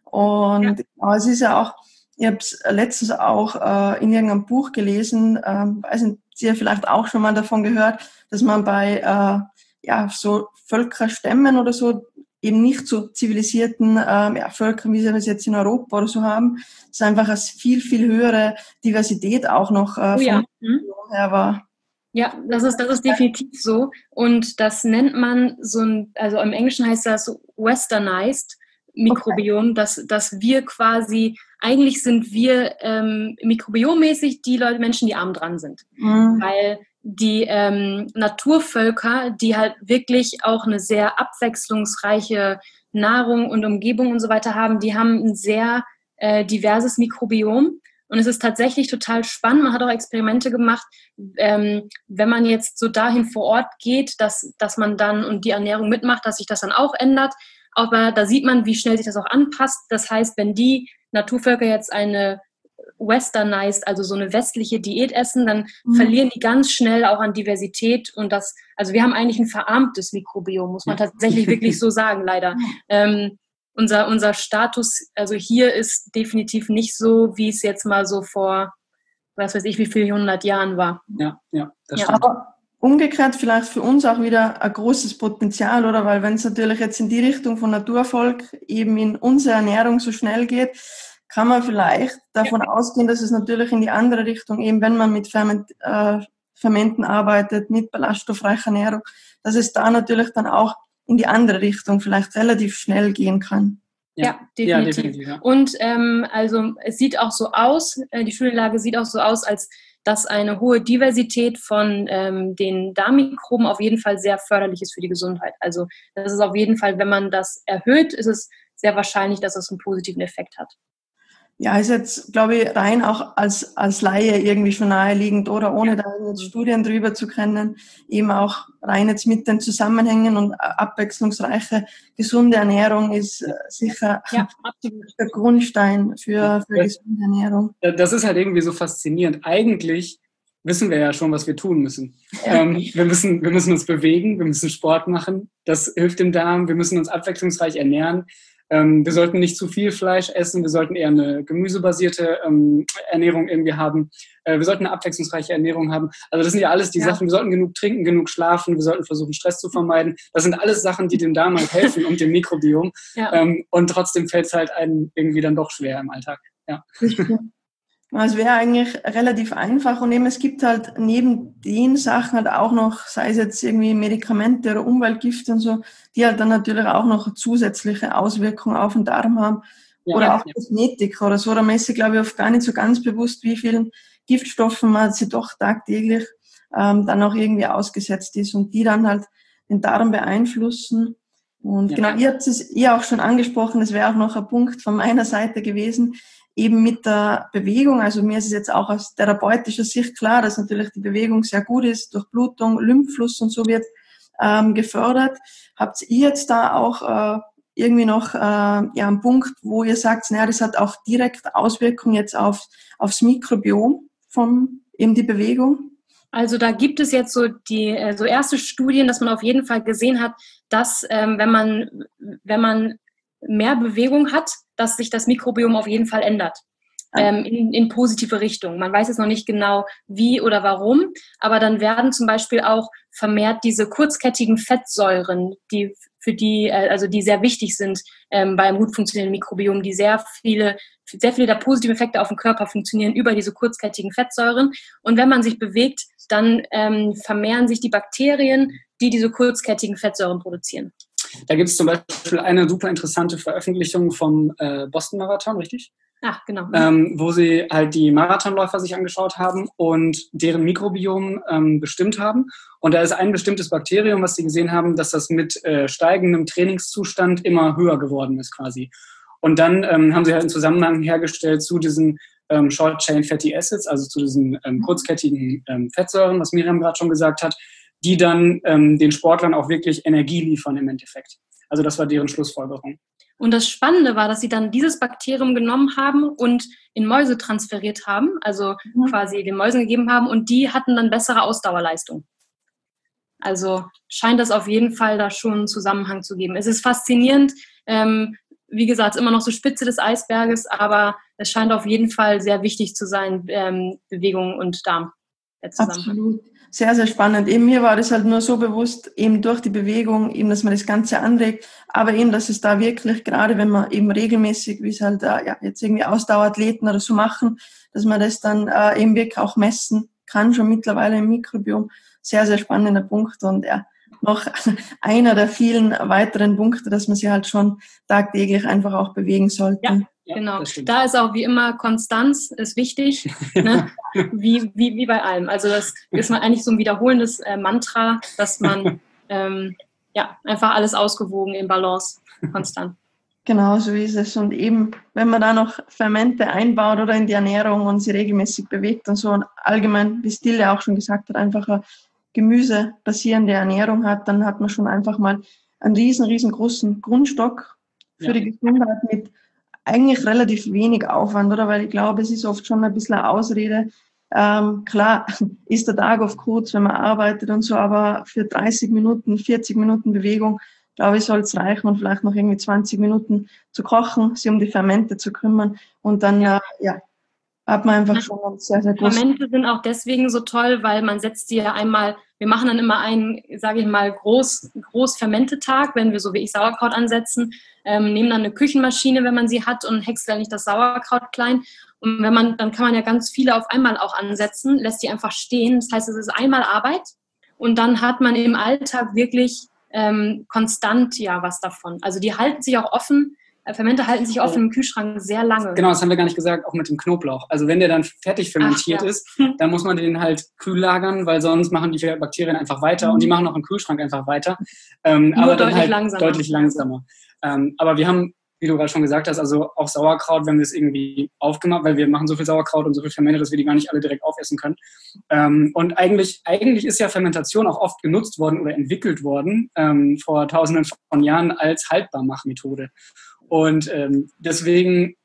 [SPEAKER 1] Und es ist ja auch, ich habe es letztens auch in irgendeinem Buch gelesen, weiß nicht, Sie haben vielleicht auch schon mal davon gehört, dass man bei so Völkerstämmen oder so, eben nicht so zivilisierten Völkern, wie wir es jetzt in Europa oder so haben, dass einfach eine viel, viel höhere Diversität auch noch von her war.
[SPEAKER 3] Ja, das ist definitiv so. Und das nennt man also im Englischen heißt das westernized Mikrobiom, okay. dass wir quasi, eigentlich sind wir mikrobiommäßig die Menschen, die arm dran sind. Weil die Naturvölker, die halt wirklich auch eine sehr abwechslungsreiche Nahrung und Umgebung und so weiter haben, die haben ein sehr diverses Mikrobiom. Und es ist tatsächlich total spannend. Man hat auch Experimente gemacht, wenn man jetzt so dahin vor Ort geht, dass man dann und die Ernährung mitmacht, dass sich das dann auch ändert. Aber da sieht man, wie schnell sich das auch anpasst. Das heißt, wenn die Naturvölker jetzt eine westernized, also so eine westliche Diät essen, dann verlieren die ganz schnell auch an Diversität. Und also wir haben eigentlich ein verarmtes Mikrobiom, muss man tatsächlich wirklich so sagen, leider. Unser Status, also hier ist definitiv nicht so, wie es jetzt mal so vor, was weiß ich, wie viel 100 Jahren war.
[SPEAKER 2] Ja, das stimmt.
[SPEAKER 1] Aber umgekehrt vielleicht für uns auch wieder ein großes Potenzial, oder? Weil wenn es natürlich jetzt in die Richtung von Naturvolk eben in unsere Ernährung so schnell geht, kann man vielleicht davon ausgehen, dass es natürlich in die andere Richtung, eben wenn man mit Fermenten arbeitet, mit ballaststoffreicher Ernährung, dass es da natürlich dann auch in die andere Richtung vielleicht relativ schnell gehen kann.
[SPEAKER 3] Ja, definitiv. Ja. Und also es sieht auch so aus, die Studienlage sieht auch so aus, als dass eine hohe Diversität von den Darmmikroben auf jeden Fall sehr förderlich ist für die Gesundheit. Also das ist auf jeden Fall, wenn man das erhöht, ist es sehr wahrscheinlich, dass es einen positiven Effekt hat.
[SPEAKER 1] Ja, ist jetzt, glaube ich, rein auch als Laie irgendwie schon naheliegend, oder ohne da jetzt Studien drüber zu kennen, eben auch rein jetzt mit den Zusammenhängen und abwechslungsreiche, gesunde Ernährung ist sicher der Grundstein für gesunde Ernährung.
[SPEAKER 2] Das ist halt irgendwie so faszinierend. Eigentlich wissen wir ja schon, was wir tun müssen. Wir müssen uns bewegen, wir müssen Sport machen, das hilft dem Darm, wir müssen uns abwechslungsreich ernähren. Wir sollten nicht zu viel Fleisch essen, wir sollten eher eine gemüsebasierte Ernährung irgendwie haben. Wir sollten eine abwechslungsreiche Ernährung haben. Also das sind ja alles die Sachen, wir sollten genug trinken, genug schlafen, wir sollten versuchen, Stress zu vermeiden. Das sind alles Sachen, die dem Darm halt helfen und dem Mikrobiom. Ja. Und trotzdem fällt es halt einem irgendwie dann doch schwer im Alltag. Ja.
[SPEAKER 1] Es wäre eigentlich relativ einfach und eben es gibt halt neben den Sachen halt auch noch, sei es jetzt irgendwie Medikamente oder Umweltgifte und so, die halt dann natürlich auch noch zusätzliche Auswirkungen auf den Darm haben oder auch Kosmetik oder so. Da man ist sich, glaube ich, oft gar nicht so ganz bewusst, wie vielen Giftstoffen man sie doch tagtäglich dann auch irgendwie ausgesetzt ist und die dann halt den Darm beeinflussen. Und genau, ihr habt es auch schon angesprochen, das wäre auch noch ein Punkt von meiner Seite gewesen, eben mit der Bewegung. Also mir ist es jetzt auch aus therapeutischer Sicht klar, dass natürlich die Bewegung sehr gut ist, Durchblutung, Lymphfluss und so wird gefördert. Habt ihr jetzt da auch irgendwie noch einen Punkt, wo ihr sagt, naja, das hat auch direkt Auswirkungen jetzt aufs Mikrobiom von eben die Bewegung?
[SPEAKER 3] Also da gibt es jetzt so die so erste Studien, dass man auf jeden Fall gesehen hat, dass wenn man mehr Bewegung hat, dass sich das Mikrobiom auf jeden Fall ändert. In positive Richtung. Man weiß jetzt noch nicht genau, wie oder warum, aber dann werden zum Beispiel auch vermehrt diese kurzkettigen Fettsäuren, die sehr wichtig sind beim gut funktionierenden Mikrobiom, die sehr viele der positiven Effekte auf den Körper funktionieren über diese kurzkettigen Fettsäuren. Und wenn man sich bewegt, dann vermehren sich die Bakterien, die diese kurzkettigen Fettsäuren produzieren.
[SPEAKER 2] Da gibt es zum Beispiel eine super interessante Veröffentlichung vom Boston-Marathon, richtig?
[SPEAKER 3] Ach, genau.
[SPEAKER 2] Wo sie halt die Marathonläufer sich angeschaut haben und deren Mikrobiom bestimmt haben. Und da ist ein bestimmtes Bakterium, was sie gesehen haben, dass das mit steigendem Trainingszustand immer höher geworden ist quasi. Und dann haben sie halt einen Zusammenhang hergestellt zu diesen Short-Chain Fatty Acids, also zu diesen kurzkettigen Fettsäuren, was Miriam gerade schon gesagt hat, die dann den Sportlern auch wirklich Energie liefern im Endeffekt. Also das war deren Schlussfolgerung.
[SPEAKER 3] Und das Spannende war, dass sie dann dieses Bakterium genommen haben und in Mäuse transferiert haben, also quasi den Mäusen gegeben haben und die hatten dann bessere Ausdauerleistung. Also scheint das auf jeden Fall da schon einen Zusammenhang zu geben. Es ist faszinierend, wie gesagt, immer noch so Spitze des Eisberges, aber es scheint auf jeden Fall sehr wichtig zu sein, Bewegung und Darm.
[SPEAKER 1] Absolut. Sehr, sehr spannend. Eben mir war das halt nur so bewusst, eben durch die Bewegung, eben, dass man das Ganze anregt, aber eben, dass es da wirklich, gerade wenn man eben regelmäßig, wie es halt jetzt irgendwie Ausdauerathleten oder so machen, dass man das dann eben wirklich auch messen kann, schon mittlerweile im Mikrobiom. Sehr, sehr spannender Punkt und noch einer der vielen weiteren Punkte, dass man sich halt schon tagtäglich einfach auch bewegen sollte.
[SPEAKER 3] Ja, genau. Da ist auch wie immer Konstanz ist wichtig, ne? wie bei allem. Also das ist eigentlich so ein wiederholendes Mantra, dass man einfach alles ausgewogen in Balance, konstant.
[SPEAKER 1] Genau, so ist es. Und eben, wenn man da noch Fermente einbaut oder in die Ernährung und sie regelmäßig bewegt und so und allgemein, wie Stille auch schon gesagt hat, einfach eine gemüsebasierende Ernährung hat, dann hat man schon einfach mal einen riesengroßen Grundstock für die Gesundheit mit eigentlich relativ wenig Aufwand, oder? Weil ich glaube, es ist oft schon ein bisschen eine Ausrede. Klar ist der Tag oft kurz, wenn man arbeitet und so, aber für 30 Minuten, 40 Minuten Bewegung, glaube ich, soll es reichen und vielleicht noch irgendwie 20 Minuten zu kochen, sich um die Fermente zu kümmern und dann, hat man einfach schon einen sehr, sehr großen...
[SPEAKER 3] Fermente sind auch deswegen so toll, weil man setzt die ja einmal, wir machen dann immer einen, sage ich mal, groß Fermentetag, wenn wir so wie ich Sauerkraut ansetzen, nehmen dann eine Küchenmaschine, wenn man sie hat und häckseln nicht das Sauerkraut klein. Und dann kann man ja ganz viele auf einmal auch ansetzen, lässt die einfach stehen. Das heißt, es ist einmal Arbeit und dann hat man im Alltag wirklich konstant was davon. Also die halten sich auch offen. Fermente halten sich offen im Kühlschrank sehr lange.
[SPEAKER 2] Genau, das haben wir gar nicht gesagt, auch mit dem Knoblauch. Also wenn der dann fertig fermentiert ist, dann muss man den halt kühl lagern, weil sonst machen die Bakterien einfach weiter und die machen auch im Kühlschrank einfach weiter. Aber dann halt deutlich langsamer. Aber wir haben, wie du gerade schon gesagt hast, also auch Sauerkraut, wenn wir es irgendwie aufgemacht, weil wir machen so viel Sauerkraut und so viel Fermente, dass wir die gar nicht alle direkt aufessen können. Und eigentlich ist ja Fermentation auch oft genutzt worden oder entwickelt worden vor Tausenden von Jahren als Haltbarmachmethode. Und deswegen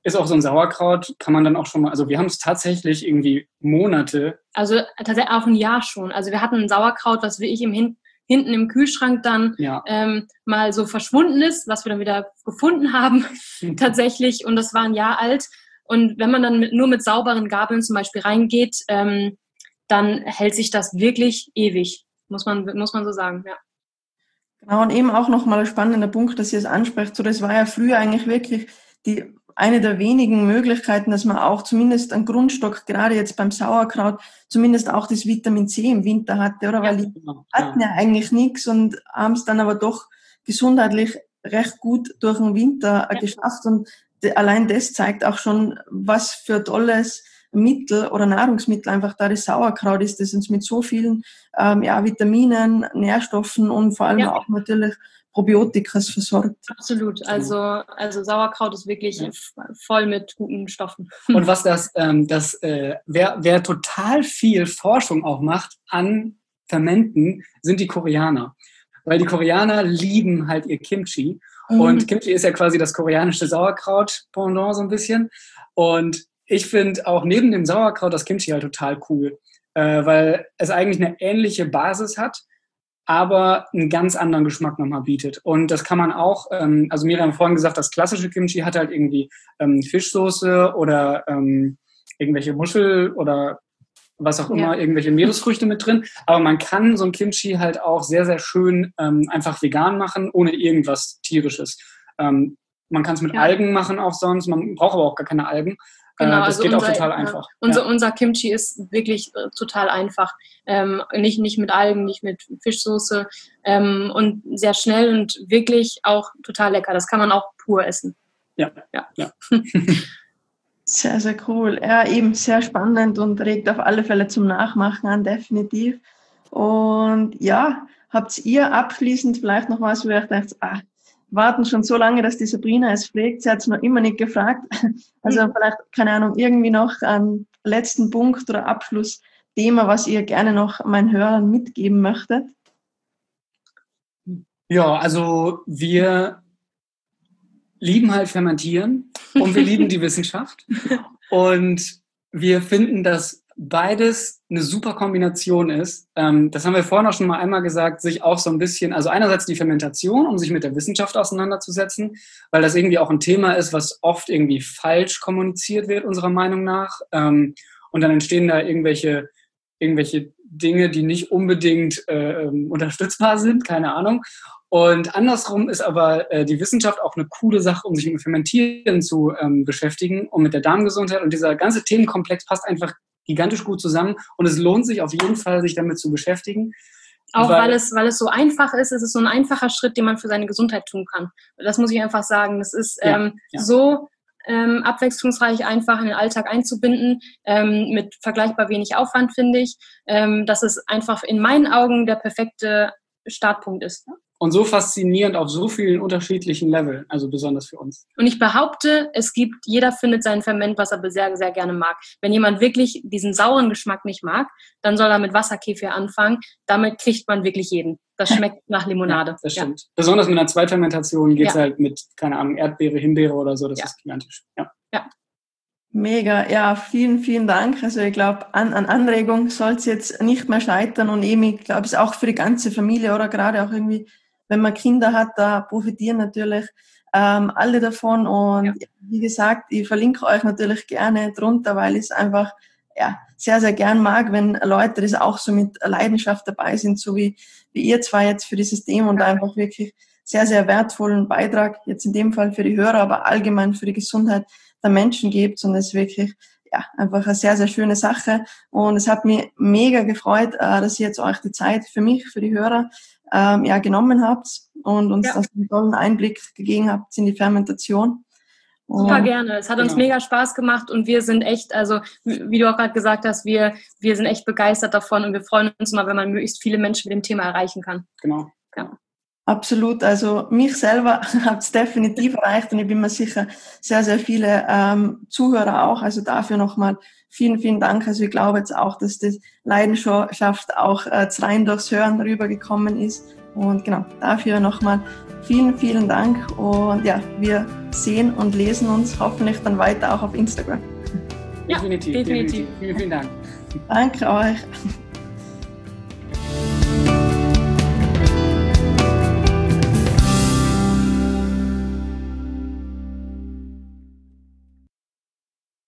[SPEAKER 2] ist auch so ein Sauerkraut, kann man dann auch schon mal, also wir haben es tatsächlich irgendwie Monate.
[SPEAKER 3] Also tatsächlich auch ein Jahr schon. Also wir hatten ein Sauerkraut, was wie ich hinten im Kühlschrank dann mal so verschwunden ist, was wir dann wieder gefunden haben tatsächlich. Und das war ein Jahr alt. Und wenn man dann nur mit sauberen Gabeln zum Beispiel reingeht, dann hält sich das wirklich ewig, muss man so sagen, ja.
[SPEAKER 1] Genau, und eben auch nochmal ein spannender Punkt, dass ihr es ansprecht. So, das war ja früher eigentlich wirklich eine der wenigen Möglichkeiten, dass man auch zumindest einen Grundstock, gerade jetzt beim Sauerkraut, zumindest auch das Vitamin C im Winter hatte, oder? Weil die hatten ja eigentlich nichts und haben es dann aber doch gesundheitlich recht gut durch den Winter geschafft. Und allein das zeigt auch schon, was für tolles Mittel oder Nahrungsmittel einfach da das Sauerkraut ist, das uns mit so vielen Vitaminen, Nährstoffen und vor allem auch natürlich Probiotikas versorgt.
[SPEAKER 3] Absolut. Also Sauerkraut ist wirklich voll mit guten Stoffen.
[SPEAKER 2] Und was wer total viel Forschung auch macht an Fermenten, sind die Koreaner. Weil die Koreaner lieben halt ihr Kimchi. Und Kimchi ist ja quasi das koreanische Sauerkraut-Pendant so ein bisschen. Und ich finde auch neben dem Sauerkraut das Kimchi halt total cool, weil es eigentlich eine ähnliche Basis hat, aber einen ganz anderen Geschmack nochmal bietet. Und das kann man auch, also Miriam hat vorhin gesagt, das klassische Kimchi hat halt irgendwie Fischsoße oder irgendwelche Muschel oder was auch immer, irgendwelche Meeresfrüchte mit drin. Aber man kann so ein Kimchi halt auch sehr, sehr schön einfach vegan machen, ohne irgendwas Tierisches. Man kann es mit Algen machen auch sonst, man braucht aber auch gar keine Algen.
[SPEAKER 3] Genau,
[SPEAKER 2] das geht auch total einfach.
[SPEAKER 3] Unser Kimchi ist wirklich total einfach. Nicht mit Algen, nicht mit Fischsoße und sehr schnell und wirklich auch total lecker. Das kann man auch pur essen.
[SPEAKER 2] Ja.
[SPEAKER 1] Sehr, sehr cool. Ja, eben sehr spannend und regt auf alle Fälle zum Nachmachen an, definitiv. Und ja, habt ihr abschließend vielleicht noch was, wo ihr denkt, warten schon so lange, dass die Sabrina es pflegt, sie hat es noch immer nicht gefragt. Also vielleicht, keine Ahnung, irgendwie noch einen letzten Punkt oder Abschlussthema, was ihr gerne noch meinen Hörern mitgeben möchtet.
[SPEAKER 2] Ja, also wir lieben halt Fermentieren und wir lieben die Wissenschaft. Und wir finden, dass beides eine super Kombination ist. Das haben wir vorhin auch schon mal einmal gesagt, sich auch so ein bisschen, also einerseits die Fermentation, um sich mit der Wissenschaft auseinanderzusetzen, weil das irgendwie auch ein Thema ist, was oft irgendwie falsch kommuniziert wird, unserer Meinung nach. Und dann entstehen da irgendwelche Dinge, die nicht unbedingt unterstützbar sind, keine Ahnung. Und andersrum ist aber die Wissenschaft auch eine coole Sache, um sich mit Fermentieren zu beschäftigen und mit der Darmgesundheit. Und dieser ganze Themenkomplex passt einfach gigantisch gut zusammen. Und es lohnt sich auf jeden Fall, sich damit zu beschäftigen.
[SPEAKER 3] Auch weil es so einfach ist. Es ist so ein einfacher Schritt, den man für seine Gesundheit tun kann. Das muss ich einfach sagen. Das ist so abwechslungsreich einfach in den Alltag einzubinden, mit vergleichbar wenig Aufwand, finde ich, dass es einfach in meinen Augen der perfekte Startpunkt ist.
[SPEAKER 2] Und so faszinierend auf so vielen unterschiedlichen Leveln, also besonders für uns.
[SPEAKER 3] Und ich behaupte, jeder findet sein Ferment, was er sehr, sehr gerne mag. Wenn jemand wirklich diesen sauren Geschmack nicht mag, dann soll er mit Wasserkefir anfangen. Damit kriegt man wirklich jeden. Das schmeckt nach Limonade.
[SPEAKER 2] Ja, das stimmt. Ja. Besonders mit einer Zweitfermentation geht es halt mit, keine Ahnung, Erdbeere, Himbeere oder so. Das ist gigantisch. Ja.
[SPEAKER 1] Mega, ja, vielen, vielen Dank. Also ich glaube, an Anregung soll es jetzt nicht mehr scheitern und eben, ich glaube, es ist auch für die ganze Familie oder gerade auch irgendwie, wenn man Kinder hat, da profitieren natürlich alle davon und wie gesagt, ich verlinke euch natürlich gerne drunter, weil ich es einfach sehr, sehr gern mag, wenn Leute das auch so mit Leidenschaft dabei sind, so wie ihr zwei jetzt für dieses Thema und einfach wirklich sehr, sehr wertvollen Beitrag, jetzt in dem Fall für die Hörer, aber allgemein für die Gesundheit der Menschen gibt und es ist wirklich einfach eine sehr, sehr schöne Sache und es hat mich mega gefreut, dass ihr jetzt euch die Zeit für mich, für die Hörer genommen habt und uns das einen tollen Einblick gegeben habt in die Fermentation.
[SPEAKER 3] Super gerne. Es hat uns mega Spaß gemacht und wir sind echt, also wie du auch gerade gesagt hast, wir sind echt begeistert davon und wir freuen uns immer, wenn man möglichst viele Menschen mit dem Thema erreichen kann.
[SPEAKER 2] Genau.
[SPEAKER 3] Ja.
[SPEAKER 1] Absolut. Also mich selber hat es definitiv erreicht und ich bin mir sicher, sehr, sehr viele Zuhörer auch. Also dafür nochmal vielen, vielen Dank. Also ich glaube jetzt auch, dass die Leidenschaft auch rein durchs Hören rübergekommen ist Und genau, dafür nochmal vielen, vielen Dank. Und ja, wir sehen und lesen uns hoffentlich dann weiter auch auf Instagram.
[SPEAKER 2] Ja, definitiv. Vielen, vielen Dank.
[SPEAKER 1] Danke euch.